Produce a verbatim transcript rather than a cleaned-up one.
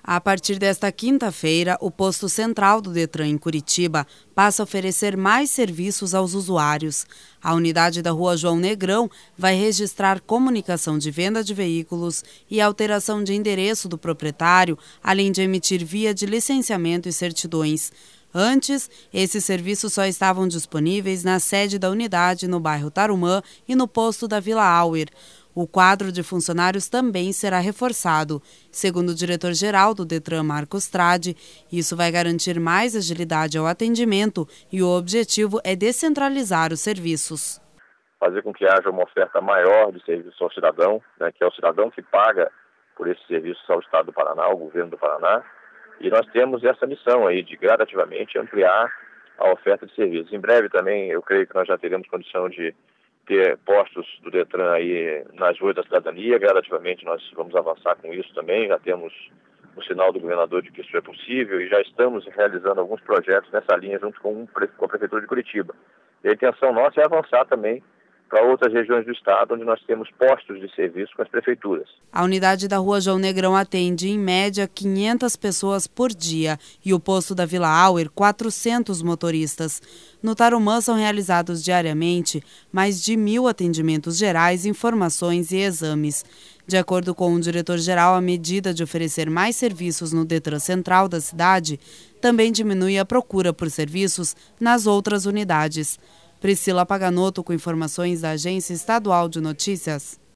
A partir desta quinta-feira, o posto central do Detran em Curitiba passa a oferecer mais serviços aos usuários. A unidade da Rua João Negrão vai registrar comunicação de venda de veículos e alteração de endereço do proprietário, além de emitir via de licenciamento e certidões. Antes, esses serviços só estavam disponíveis na sede da unidade no bairro Tarumã e no posto da Vila Auer. O quadro de funcionários também será reforçado. Segundo o diretor-geral do Detran, Marcos Tradi, isso vai garantir mais agilidade ao atendimento e o objetivo é descentralizar os serviços. Fazer com que haja uma oferta maior de serviço ao cidadão, né, que é o cidadão que paga por esses serviços ao Estado do Paraná, ao governo do Paraná. E nós temos essa missão aí de gradativamente ampliar a oferta de serviços. Em breve também, eu creio que nós já teremos condição de ter postos do Detran aí nas ruas da cidadania. Gradativamente nós vamos avançar com isso também. Já temos o sinal do governador de que isso é possível e já estamos realizando alguns projetos nessa linha junto com, com a Prefeitura de Curitiba. E a intenção nossa é avançar também para outras regiões do estado, onde nós temos postos de serviço com as prefeituras. A unidade da Rua João Negrão atende, em média, quinhentas pessoas por dia e o posto da Vila Auer, quatrocentos motoristas. No Tarumã são realizados diariamente mais de mil atendimentos gerais, informações e exames. De acordo com o diretor-geral, a medida de oferecer mais serviços no Detran Central da cidade também diminui a procura por serviços nas outras unidades. Priscila Paganotto, com informações da Agência Estadual de Notícias.